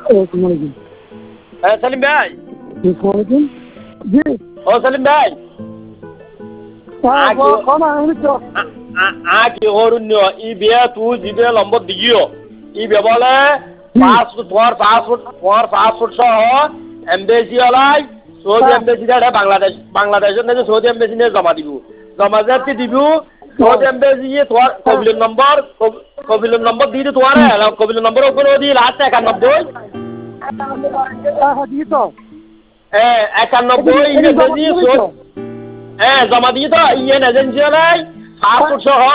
আসসালামাইকুম। হ্যাঁ সেলিম ভাই। আসসালামাইকুম। জি। ও সেলিম ভাই। আগে অরণ্য ই বিয়া তুই জিবে লম্বর দিগিও ই বেবলে পাসপোর্ট সহ এমবেসি হলাই সৌদি এমবেসি বাংলাদেশের নাকি সৌদি এমবেসি নিয়ে জমা দিব জমা যাচ্ছি দিব সৌদি এমবেসি তোমার কবিলের নম্বর দিয়ে তোমার কবিলের নম্বর ওপরে দিয়ে লাস্ট 91 91 এমবেসি জমা দিয়ে তো ইয়েন এজেন্সি হলাই পাসপোর্ট সহ